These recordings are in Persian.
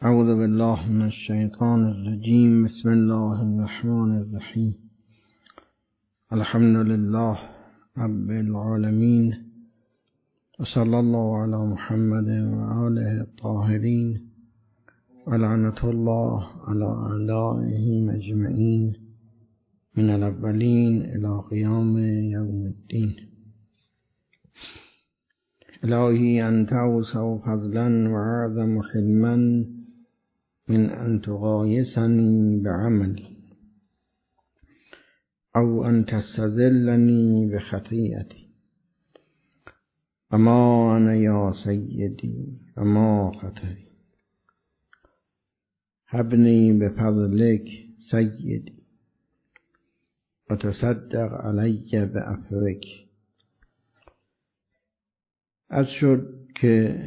اعوذ بالله من الشیطان الرجیم. بسم الله الرحمن الرحیم. الحمد لله رب العالمین و صلی الله علی محمد و آله الطاهرین و لعنت الله علی اعدائهم اجمعین من الاولین الی قیام یوم الدین. الهی انت اوسع فضلا و اعظم حلما من ان تغایثنی بعملی او ان تستذلنی بخطیئتی و ما انا یا سیدی و ما خطری هبنی بفضلک سیدی و تصدق علی بعفوک. عرض شد که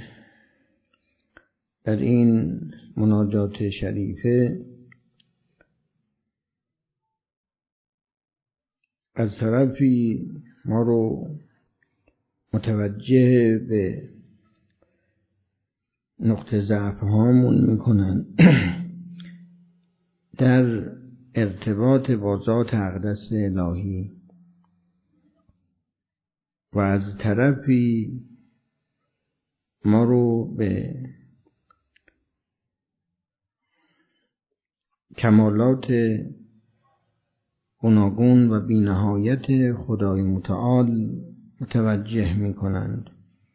در این مناجات شریفه از طرفی ما رو متوجه به نقطه ضعف هامون میکنن در ارتباط با ذات اقدس الهی و از طرفی ما رو به کمالات گوناگون و بی‌نهایت خدای متعال متوجه می کنند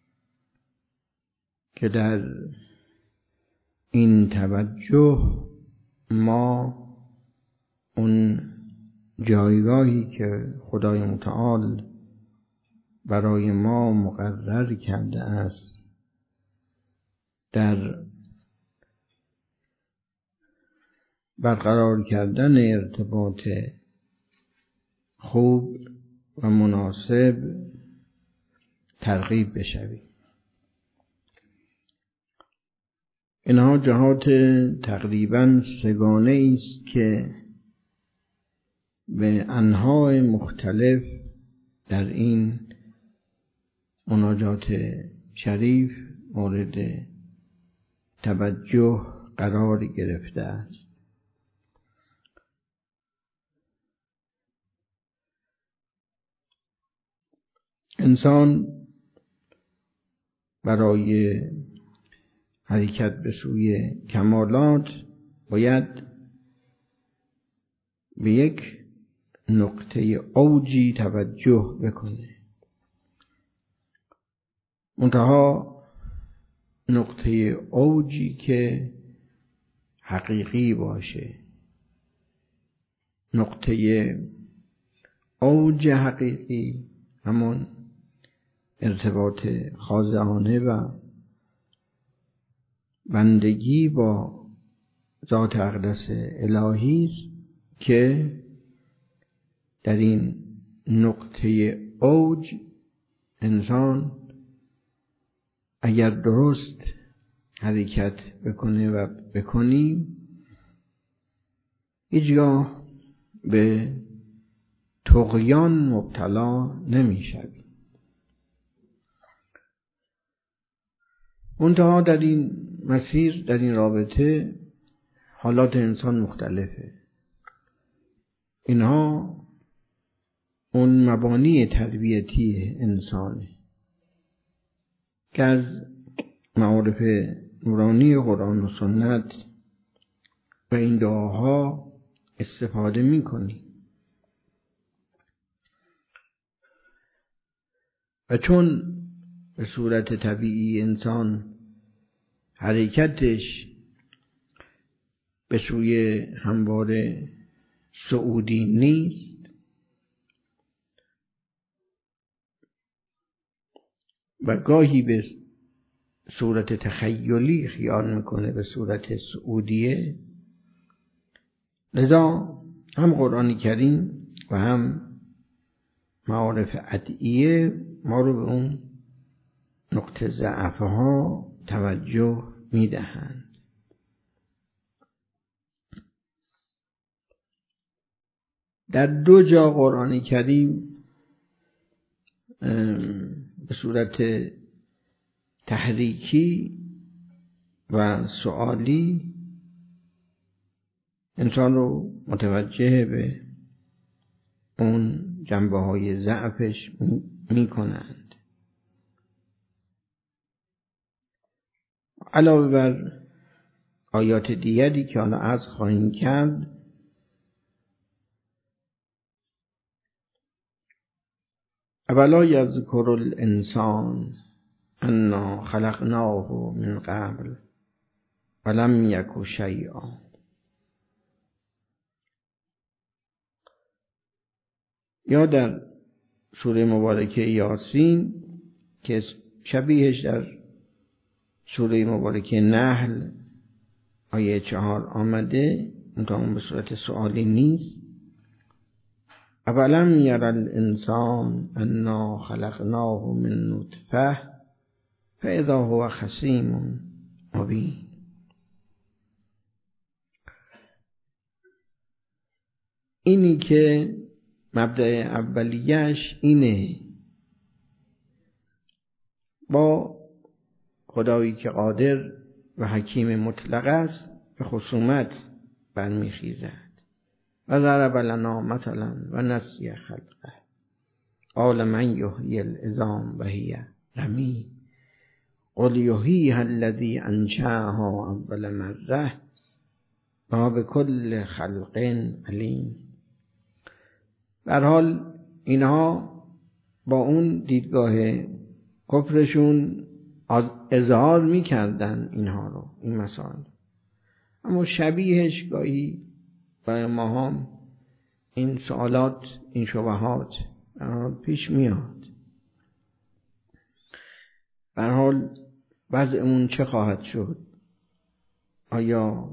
که در این توجه ما اون جایگاهی که خدای متعال برای ما مقرر کرده است در برقرار کردن ارتباط خوب و مناسب ترغیب بشویم. اینها جهات تقریباً سگانه است که به انواع مختلف در این مناجات شریف مورد توجه قرار گرفته است. انسان برای حرکت به سوی کمالات باید به یک نقطه اوجی توجه بکنه. منتها نقطه اوجی که حقیقی باشه، نقطه اوج حقیقی همون ارتباط خاضعانه و بندگی با ذات اقدس الهی است که در این نقطه اوج انسان اگر درست حرکت بکنه و بکنیم هیچگاه به طغیان مبتلا نمی‌شویم. منتها در این مسیر، در این رابطه حالات انسان مختلفه. اینها اون مبانی تربیتی انسانه که از معارف نورانی قرآن و سنت و این دعاها استفاده می‌کنی. و چون به صورت طبیعی انسان حرکتش به سوی همواره صعودی نیست و گاهی به صورت تخیلی خیال میکنه به صورت صعودیه، لذا هم قرآن کریم و هم معارف ادعیه ما رو به اون نقطه ضعفها توجه میدهند. در دو جا قرآن کریم به صورت تحریکی و سوالی انسان رو متوجه به اون جنبه‌های ضعفش می‌کنند. علاوه بر آیات دیگری که حالا عرض خواهیم کرد، اولا یذکر الانسان انا خلقناه من قبل ولم یک شیئا. یا در سوره مبارکه یاسین که شبیهش در سوره مبارکه نحل آیه 4 آمده، اون به صورت سوالی نیست. اولم یر الانسان انا خلقناه من نطفه فاذا هو خصیم مبین. اینی که مبدأ اولیه‌اش اینه، با خدایی که قادر و حکیم مطلق است به خصومت برمیخیزد. و ضرب لنا مثلا و نسی خلقه قال من یحیی العظام و هی رمیم قل یحییها الذی انشأها اول مره و بكل خلق علیم. به هر حال اینها با اون دیدگاه کفرشون اظهار میکردن اینها رو، این مسائل، اما شبیهش گاهی برای ما هم این سوالات، این شبهات پیش میاد. به هر حال وضعمون چه خواهد شد؟ آیا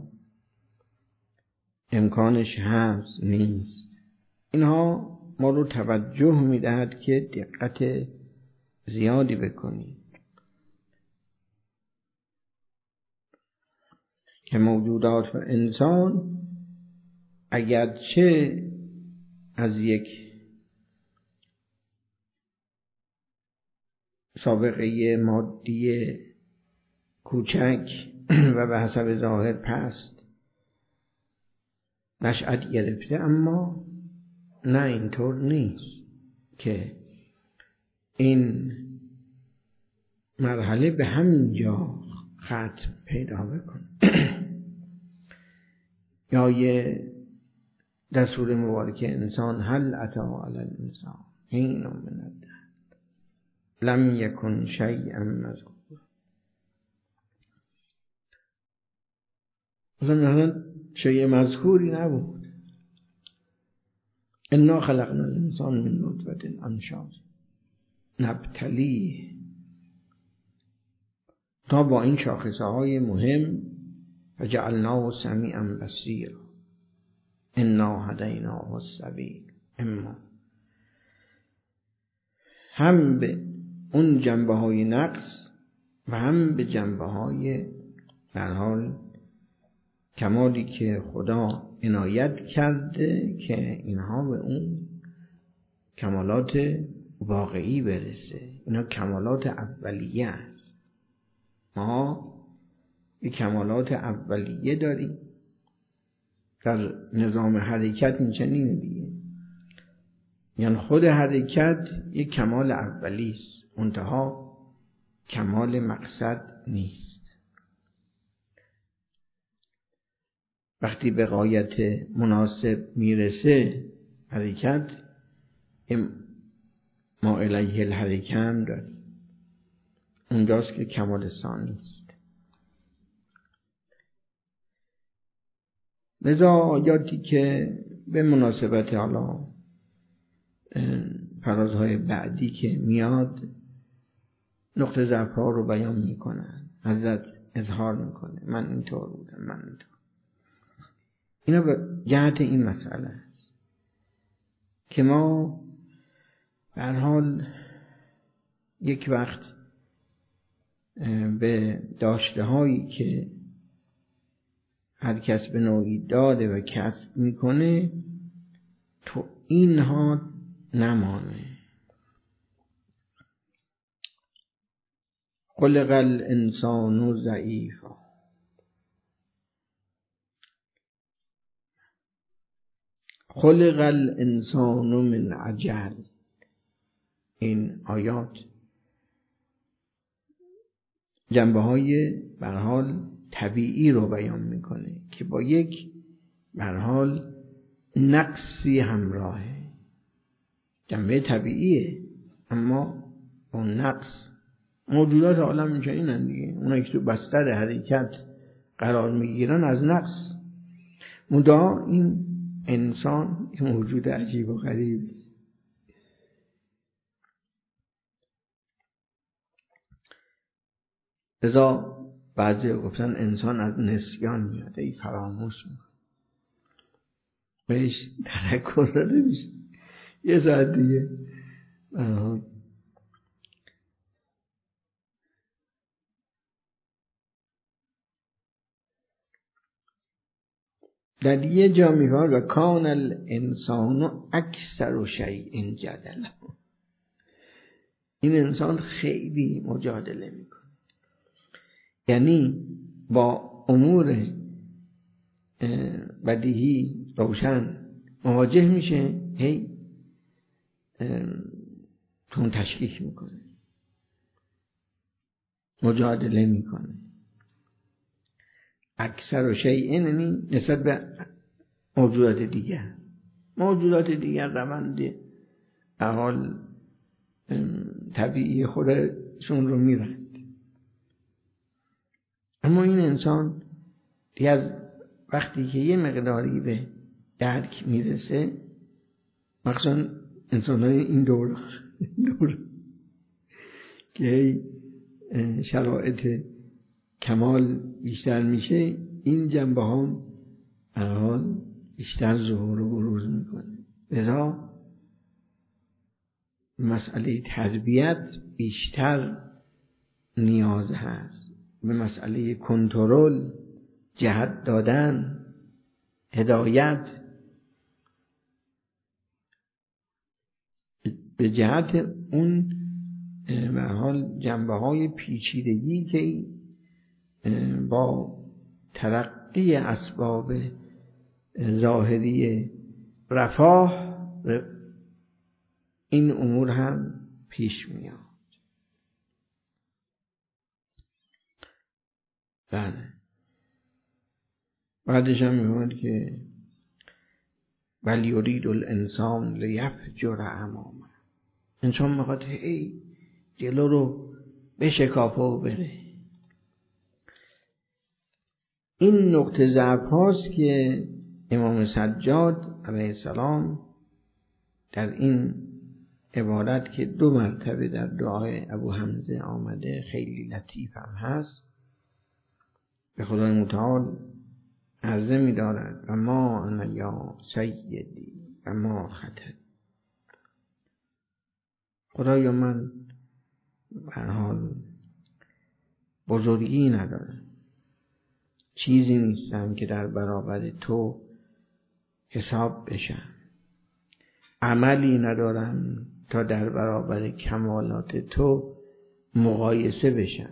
امکانش هست نیست؟ اینها ما رو توجه میدهد که دقت زیادی بکنیم که موجودات و انسان اگرچه از یک سابقه مادی کوچک و به حسب ظاهر پست نشأت گرفته، اما نه اینطور نیست که این مرحله به همین جا ختم پیدا بکنه. یا یه در سوره مبارکه انسان هل اتی علی الانسان حین من الدهر لم یکن شیئا مذکورا. مثلا شیء مذکوری نبود. انا خلقنا الانسان من نطفه امشاج نبتلیه. تا با این شاخصه های مهم فجعلناه سمیعا بصیرا انا هدیناه السبیل اما هم به اون جنبه های نقص و هم به جنبه های در حال کمالی که خدا عنایت کرده که اینها به اون کمالات واقعی برسه. اینا کمالات اولیه است. ما یک کمالات اولیه داریم در نظام حرکت، این چنین دیگه، یعنی خود حرکت یک کمال اولی است، منتها کمال مقصد نیست. وقتی به غایت مناسب میرسه حرکت، ما الیه الحرکه هم داریم، اونجاست که کمال ثانی است. لذا آیاتی که به مناسبت حالا فرازهای بعدی که میاد نقطه ضعف ها رو بیان میکنن، حضرت اظهار میکنه من اینطور بودم، من اینطور. اینا به جهت این مسئله است که ما به هر حال یک وقت به داشته هایی که هر کس به نوعی داده و کسب میکنه تو اینها نمانه. خلق الانسان ضعیفا خلق الانسان من عجل. این آیات جنبه های به هر حال طبیعی رو بیان میکنه که با یک به هر حال نقصی همراهه. جنبه طبیعیه اما اون نقص. موجودات عالم اینجا اینن دیگه، اونایی که تو بستر حرکت قرار میگیرن از نقص. مدعا این انسان موجود عجیب و غریب. لذا بعضی گفتن انسان از نسیان میاد، ای فراموش میکنه، بهش تذکر داده میشه یه ساعت دیگه. در یه جا میگه و کان الانسان اکثر شیء جدلا. این انسان خیلی مجادله میکنه، یعنی با امور بدیهی روشن مواجه میشه، هی تون تشکیک میکنه، مجادله میکنه. اکثر شیء یعنی نسبت به موجودات دیگر. موجودات دیگر روند به حال طبیعی خودشون رو میرند، اما این انسان دیگه از وقتی که یه مقداری به درک میرسه، مخصوصا انسان‌های این دور که شرایط کمال بیشتر میشه، این جنبه ها حال بیشتر ظهور و بروز میکنه. لذا مسئله تربیت بیشتر نیاز هست، به مسئله کنترل، جهت دادن، هدایت به جهت اون به حال جنبه های پیچیدگی که با ترقی اسباب ظاهری رفاه این امور هم پیش میاد. بله، بعدش هم میگوید که بل یرید الانسان لیفجر امامه. انسان میخواد ای جلو رو بشکافه و بره. این نقطه ضعف هاست که امام سجاد علیه السلام در این عبارت که 2 مرتبه در دعای ابو حمزه آمده، خیلی لطیف هم هست، به خدای متعال عرضه می دارد و ما انا یا سیدی و ما خطر. خدایا من به هر حال بزرگی ندارم، چیزی نیستم که در برابر تو حساب بشم، عملی ندارم تا در برابر کمالات تو مقایسه بشم.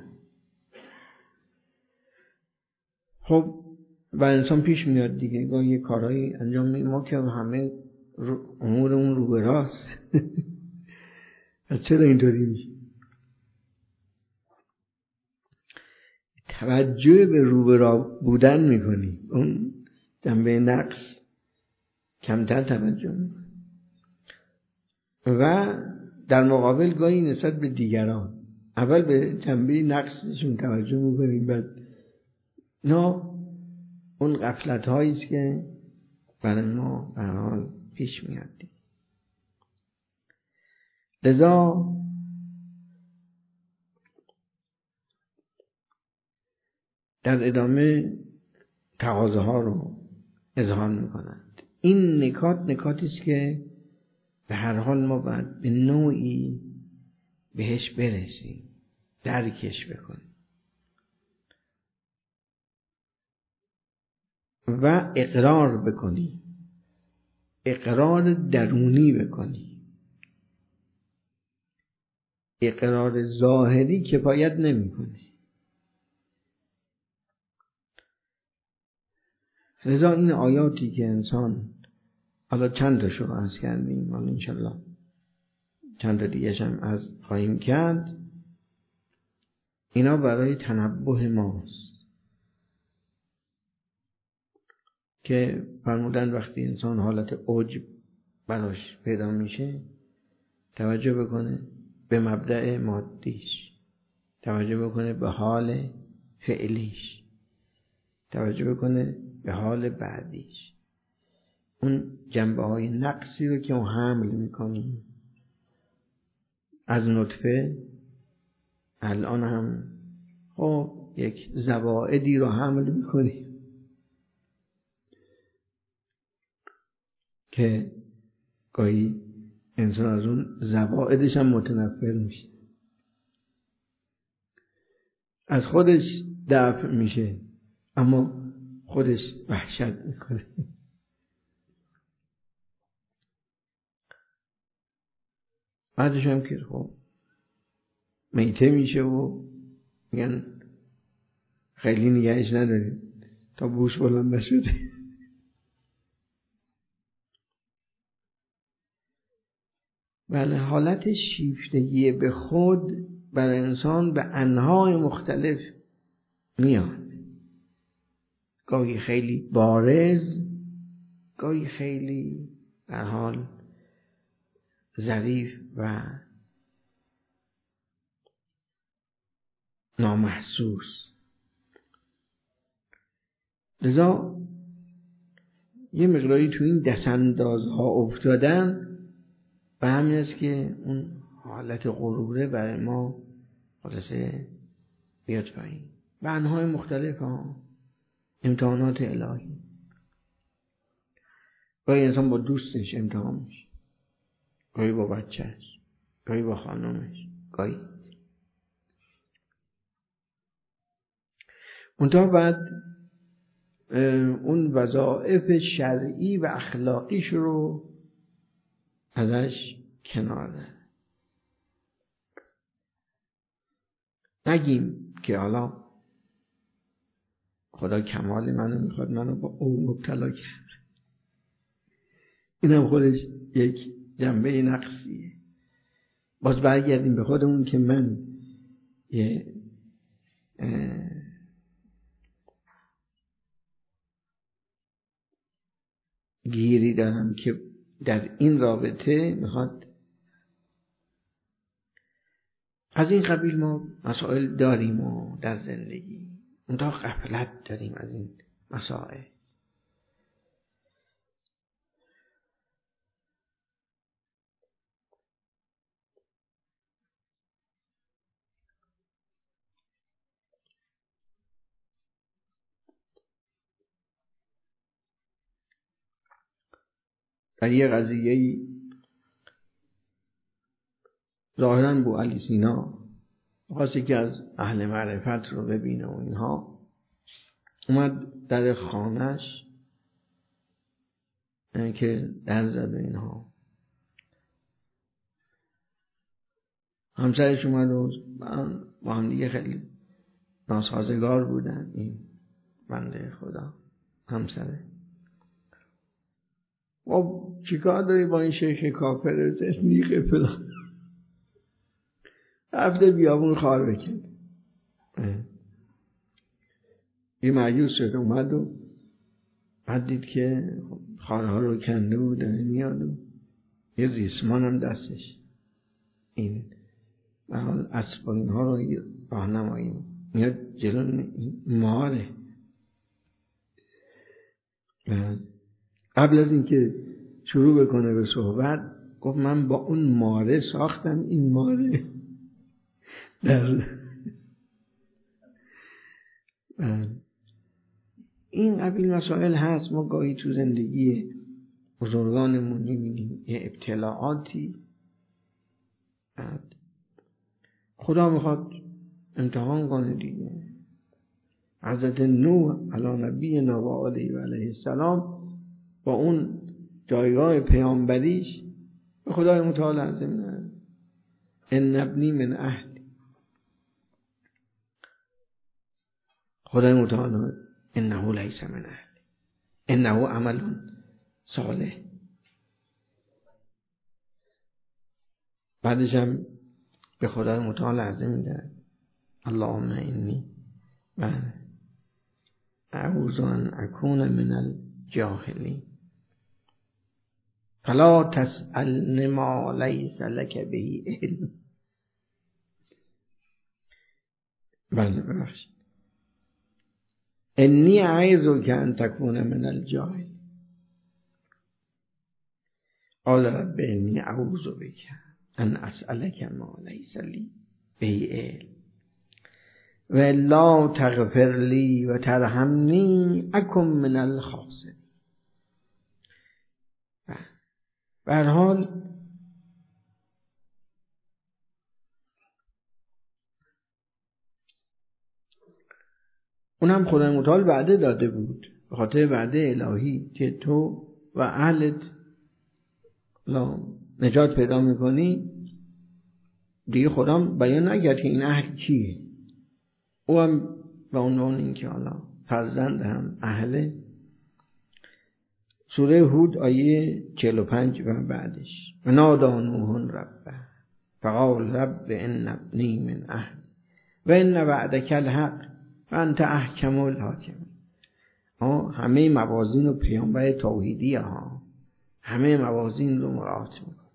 خب و انسان پیش میاد دیگه، گاهی یه کارهایی انجام میدیم ما که همه امورمون رو به راست. چرا اینطوری میشه؟ توجه به رو به راه بودن میکنی، اون جنبه نقص کمتر توجه میکنی و در مقابل گاهی نسبت به دیگران اول به جنبه نقصشون توجه میکنیم، بعد نه اون غفلت هاییست که برای ما به هر حال پیش میاد. لذا در ادامه تقاضاها رو اظهار میکنند. این نکاتی است که به هر حال ما باید به نوعی بهش برسیم، درکش بکنیم و اقرار بکنیم، اقرار درونی بکنیم. اقرار ظاهری کفایت نمیکنه. لذا این آیاتی که انسان حالا چند تا شو عرض کردیم، حالا انشالله چند تا دیگه هم از خواهیم کرد. اینا برای تنبه ماست که فرمودن وقتی انسان حالت عجب براش پیدا میشه توجه بکنه به مبدأ مادیش، توجه بکنه به حال فعلیش، توجه بکنه به حال بعدیش. اون جنبه های نقصی رو که ما حمل میکنیم از نطفه، الان هم خب یک زوائدی رو حمل میکنیم که گاهی انسان از اون زوائدش هم متنفر میشه، از خودش دفع میشه اما خودش وحشت میکنه. بعدش هم که خب میته میشه و میگن خیلی نگهش نداریم تا بوش بلند نشده. بله، حالت شیفتگی به خود بر انسان به انواع مختلف میاد، گاهی خیلی بارز، گاهی خیلی در حال ظریف و نامحسوس. لذا یه مقداری تو این دستاندازها افتادن و همین است که اون حالت غروره برای ما خلاصه بیاد پایین. به انواع مختلف ها، امتحانات الهی. گاهی انسان با دوستش امتحان میشه، گاهی با بچهش، گاهی با خانمش، گاهی منتها بعد اون وظایف شرعی و اخلاقیش رو ازش کنار ده. نگیم که حالا خدا کمال منو میخواد منو با او مبتلا کرد، اینم خودش یک جنبه نقصیه. باز برگردیم به خودمون که من یه گیری دارم که در این رابطه میخواد از این قبیل ما مسائل داریم و در زندگی منتها غفلت داریم از این مسائل. در یه قضیه‌ای ظاهراً بوعلی سینا خواسته که از اهل معرفت رو ببینه و اینها، اومد در خانهش که در زده اینها، همسرش اومد و با هم دیگه خیلی ناسازگار بودن. این بنده خدا همسره و چیکار داری با این شیخ کافر زندیق فلان، رفته بیابون خار بکن. یه مایوس شد، اومد و بعد دید که خارها رو کنده و داره میاد و یه ریسمان هم دستش، این به حال اسب اینها رو راهنمایی میاد جلو ماره. قبل از اینکه شروع بکنه به صحبت گفت من با اون ماره ساختم این ماره. در این قبیل مسائل هست. ما گاهی تو زندگی بزرگانمون می‌بینیم یه ابتلاعاتی خدا میخواد امتحان کنه دیگه. حضرت نوح علی نبینا و علیه السلام با اون جایگاه پیامبریش به خدای متعال عرض می‌کنه ان ابنی من اهل. خدای متعال انه لیس من اهل انه عمل صالح. بعدش هم به خدای متعال عرضه میده اللهم انی من اعوذ ان اکون من الجاهلین فلا تسألن ما لیس لک به علم. بله ببخشید. انی اعوذ ان تکون من الجاهلین قال رب انی اعوذ بک ان اسألک ما لیس لی به علم و لا تغفر لی و ترحمنی اکن من الخاسرین. به هر حال اونم خدای متعال وعده داده بود، به خاطر وعده الهی که تو و اهلت نجات پیدا میکنی. دیگه خدا بیان نکرد که این اهل کیه. او هم به عنوان این که حالا فرزند هم اهله. سوره هود آیه 45 و بعدش و نادی نوح ربه فقال رب ان ابنی من اهلی و ان وعدک الحق و انت احکم الحاکمین. همه موازین و پیامبر توحیدی ها همه موازین رو مراعات میکنه.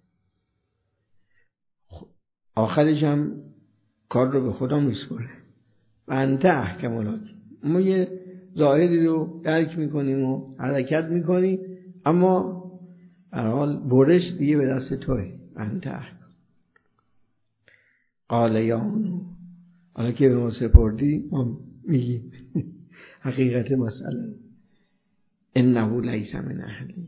آخرش هم کار رو به خدا میسپره و انت احکم الحاکمین. ما یه ظاهری رو درک میکنیم و حرکت میکنیم، اما در حال برش دیگه به دست توه. انت احکم. قال یا نوح، حالا که به ما سپردی ما میگیم حقیقت مسئله انه لیس من اهلی.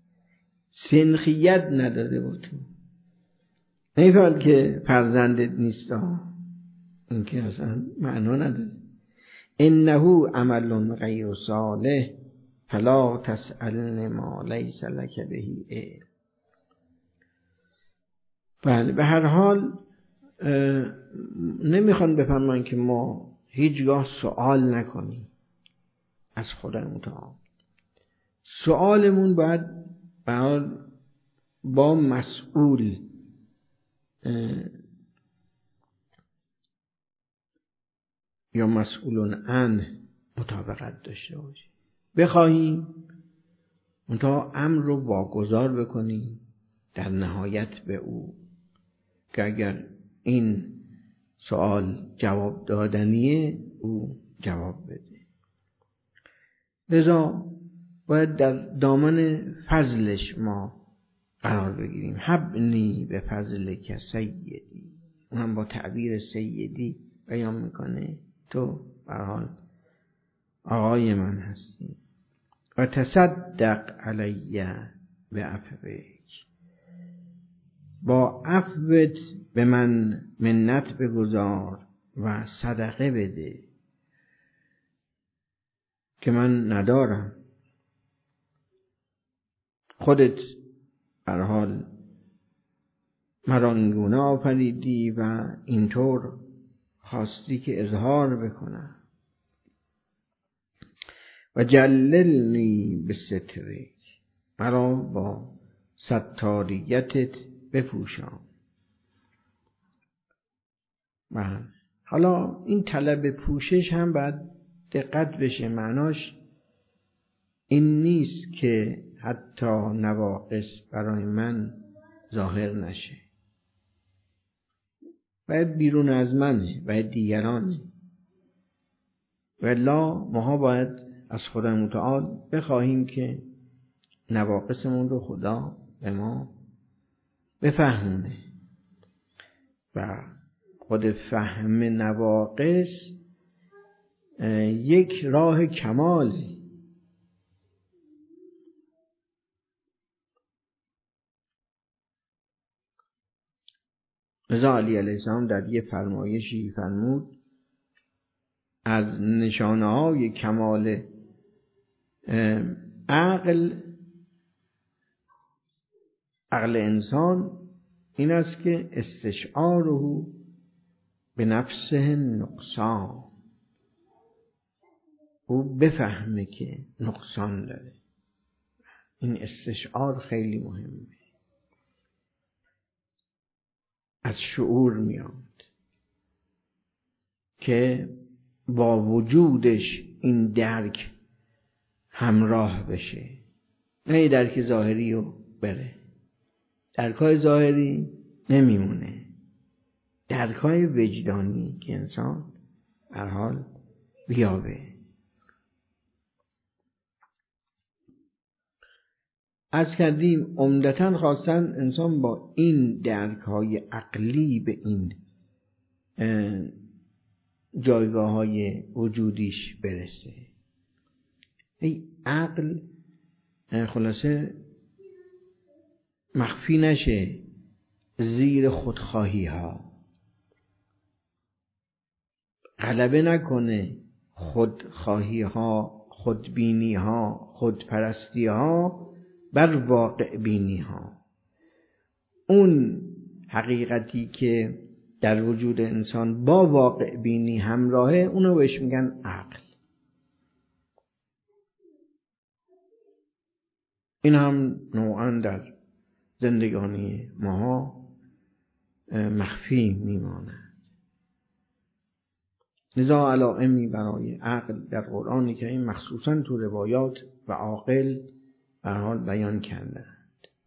سنخیت نداده با تو، نمیفرد که فرزندت نیست، این که اصلا معنا نداره. انه عمل غیر صالح فلا تسألن ما لیس لک به علم. بله به هر حال نمیخوان بفهمن که ما هیچگاه سوال نکنیم از خدای متعال. سوالمون باید با مسئول یا مسئولون عنه مطابقت داشته باشیم. بخواهیم منتها امر رو واگذار بکنیم در نهایت به او که اگر این سوال جواب دادنیه او جواب بده. لذا باید در دامن فضلش ما قرار بگیریم. حبنی به فضل که سیدی، اونم با تعبیر سیدی بیان میکنه تو به هر حال آقای من هستی. و تصدق علیه به عفوک، با عفوت به من منت بگذار و صدقه بده که من ندارم. خودت به هر حال مرا اینگونه آفریدی و اینطور خواستی که اظهار بکنم. و جللنی به سترک، مرا با ستاریتت بپوشان. و حالا این طلب پوشش هم باید دقت بشه. معناش این نیست که حتی نواقص برای من ظاهر نشه، باید بیرون از منه، باید دیگرانه. ولی ما باید از خدا متعال بخواهیم که نواقصمون رو خدا به ما بفهمونه. و خود فهم نواقص یک راه کماله. رضا علی علیه السلام در یه فرمایشی فرمود از نشانه‌های کمال عقل انسان این است که استشعاره به نفسه نقصان، او بفهمه که نقصان داره. این استشعار خیلی مهمه. از شعور میاد که با وجودش این درک همراه بشه، نه درک ظاهری رو بره. درکای ظاهری نمیمونه، درکای وجدانی که انسان هر حال بیابه. از کردیم عمدتاً خواستن انسان با این درک‌های عقلی به این جایگاه‌های وجودیش برسه. ای عقل خلاصه مخفی نشه زیر خودخواهی ها، غلبه نکنه خودخواهی ها، خودبینی ها، خودپرستی ها بر واقع بینی ها. اون حقیقتی که در وجود انسان با واقع بینی همراهه، اونو بهش میگن عقل. این هم نوعاً در زندگانی ما مخفی میماند. لذا علائمی برای عقل در قرآن کریم مخصوصاً تو روایات و عاقل به حال بیان کردند.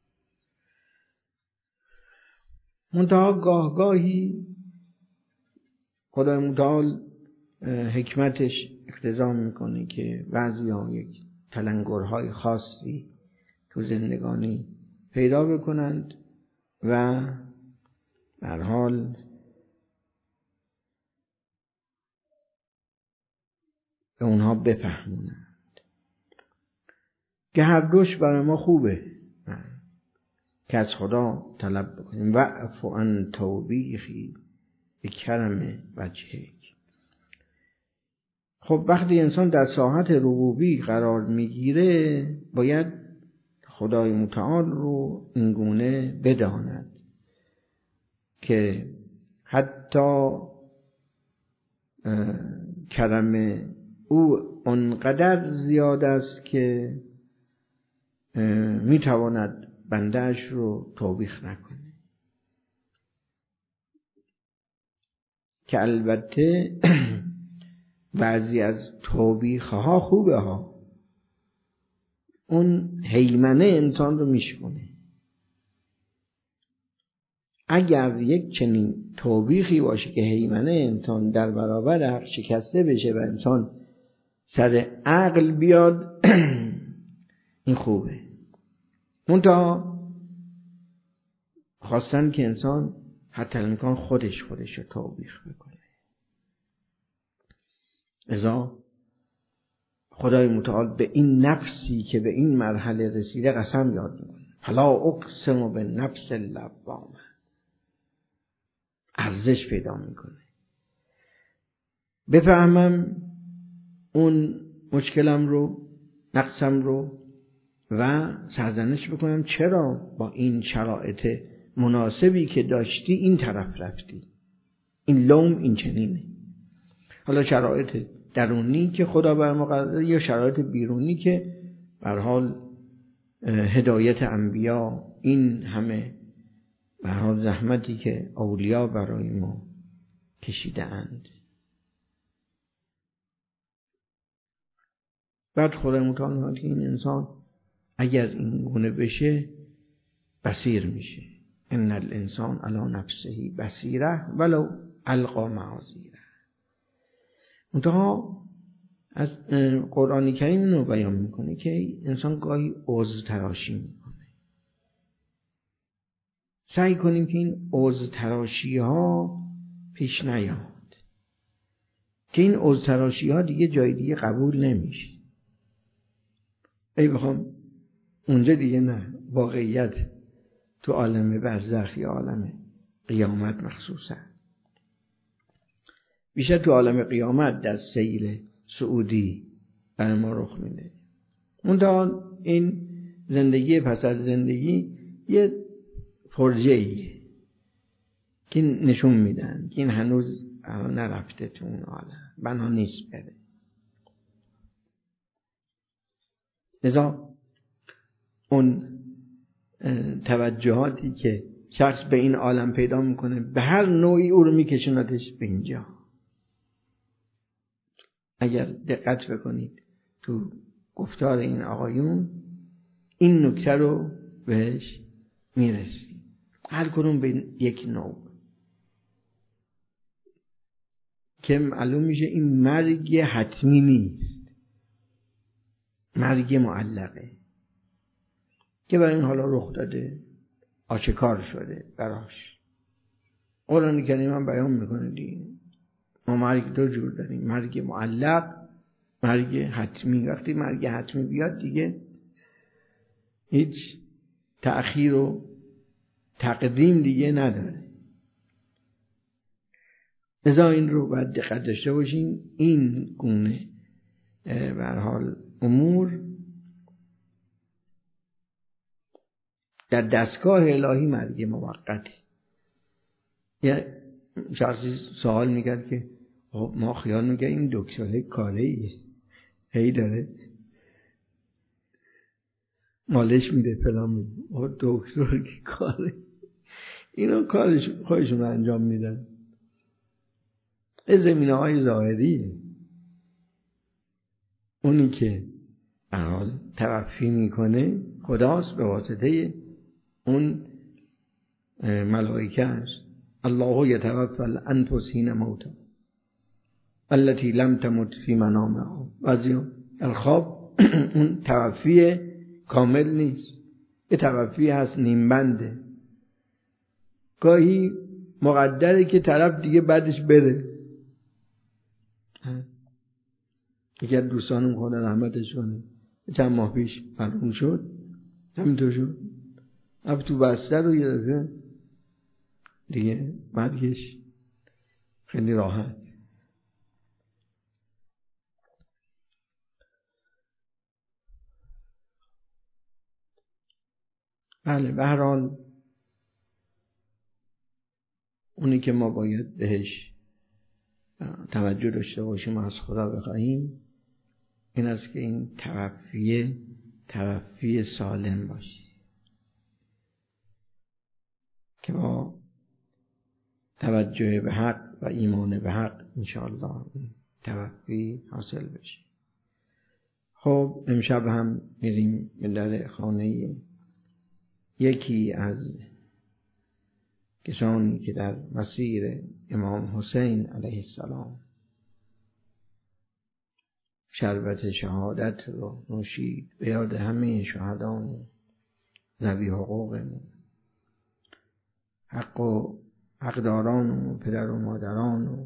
منتها گاهی خدای متعال حکمتش اقتضا میکنه که بعضی‌ها یک تلنگرهای خاصی تو زندگانی پیدا بکنند و به هر حال به اونها بفهمونند که هر دوش برای ما خوبه که از خدا طلب بکنیم. وعفو عن توبیخی به کرم وجهک. خب وقتی انسان در ساحت ربوبی قرار میگیره باید خدای متعال رو اینگونه بداند که حتی کرم او انقدر زیاد است که میتواند بندهش رو توبیخ نکنه، که البته بعضی از توبیخ ها خوبه ها، اون هیمنه انسان رو میشکنه. اگر یک چنین توبیخی باشه که هیمنه انسان در برابر حق شکسته بشه و انسان سر عقل بیاد این خوبه. منتها خواستن که انسان حتی الامکان خودش رو توبیخ بکنه. لذا خدای متعال به این نفسی که به این مرحله رسیده قسم یاد میکنه. فلا اقسم بالنفس اللوامه. ارزش پیدا میکنه. بفهمم اون مشکلم رو، نقصم رو و سرزنش بکنم چرا با این شرایط مناسبی که داشتی این طرف رفتی. این لوم این چنینه. حالا شرایط درونی که خدا بر ما قرار داده یا شرایط بیرونی که به هر حال هدایت انبیا، این همه به هر حال زحمتی که اولیا برای ما کشیده اند. بعد خدا متعال میگه که این انسان اگر این گونه بشه بصیر میشه. ان الانسان علی نفسه بصیره ولو القا معاذیره. منتها از قرآن کریم اینو بیان میکنه که انسان گاهی عذر تراشی میکنه. سعی کنیم که این عذر تراشی ها پیش نیاد، که این عذر تراشی ها دیگه جای دیگه قبول نمیشه. ای بخوام اونجا دیگه نه، واقعیت تو عالم برزخ یا عالم قیامت مخصوصا، بیشتر تو عالم قیامت در سیر سعودی برای ما رخ میده. منتها این زندگی پس از زندگی یه فرجه‌ایه که نشون میدن که این هنوز نرفته تو اون عالم، بنا نیست بره. لذا اون توجهاتی که شخص به این عالم پیدا میکنه به هر نوعی او رو میکشوندش به اینجا. اگر دقت بکنید تو گفتار این آقایون این نکته رو بهش میرسید، هر کدوم به یک نوع، که معلوم میشه این مرگ حتمی نیست، مرگ معلقه که برای این حالا رخ داده، آشکار شده براش. قرآن کریم هم بیان میکنه دیگه ما مرگ دو جور داریم، مرگ معلق، مرگ حتمی. وقتی مرگ حتمی بیاد دیگه هیچ تأخیر و تقدیم دیگه نداره. لذا این رو باید دقت داشته باشین. این گونه به هر حال امور در دستگاه الهی مرگ موقتی. یه شخصی سوال میکرد که ما خیال میگه این دکتره کاره ایه، هی داره مالش میده فلان میده، دکتر که کاره، اینا کارش خودشون انجام میدن، زمینه های ظاهریه. اونی که حال ترفی میکنه خداست به واسطه اون ملائکه است. الله یتوفی الانفس حین موتها التي لم تمت فی منامها. بعضی در خواب اون توفی کامل نیست، یه توفی هست نیم بنده، گاهی مقدره که طرف دیگه بعدش بره. یکی از دوستانم خدا رحمتش کنه چند ماه پیش مرحوم شد، همینطور شد، رفت تو بستر و یه دفعه دیگه مرگش خیلی راحت. بله به هر حال اونی که ما باید بهش توجه داشته باشیم و از خدا بخواهیم این است که این توفی سالم باشه، که با توجه به حق و ایمان به حق انشاءالله توفی حاصل بشه. خب امشب هم میریم به در خانه یکی از کسانی که در مسیر امام حسین علیه السلام شربت شهادت رو نوشید، به یاد همه شهدان ذوی حقوقمون، حق و حقداران و پدر و مادران و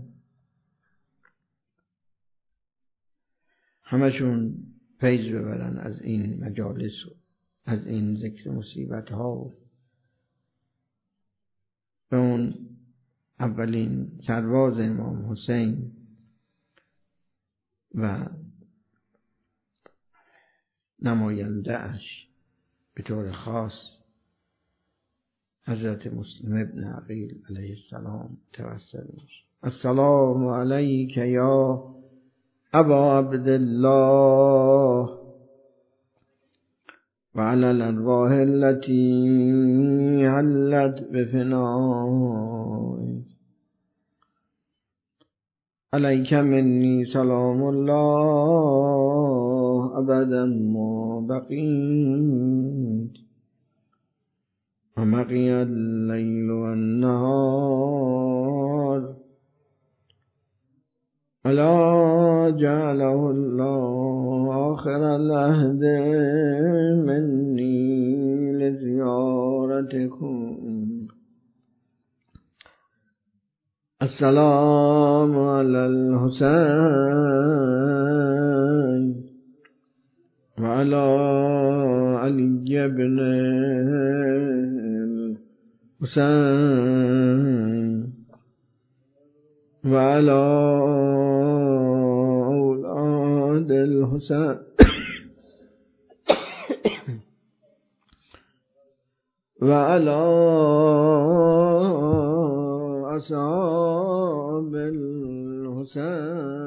همشون فیض ببرن از این مجالس و از این ذکر مصیبت ها. به اون اولین سرباز امام حسین و نماینده اش به طور خاص حضرت مسلم ابن عقیل علیه السلام توسل میشه. السلام علیک یا ابا عبدالله و علی الارواح التي حلت بفنائك علیک منی سلام الله ابدا ما بقیت و بقی اللیل و النهار الا جعله الله آخر العهد منی لزیارتكم. السلام علی الحسین و علی علی ابن الحسین و علی اولاد الحسین و علی اصحاب الحسین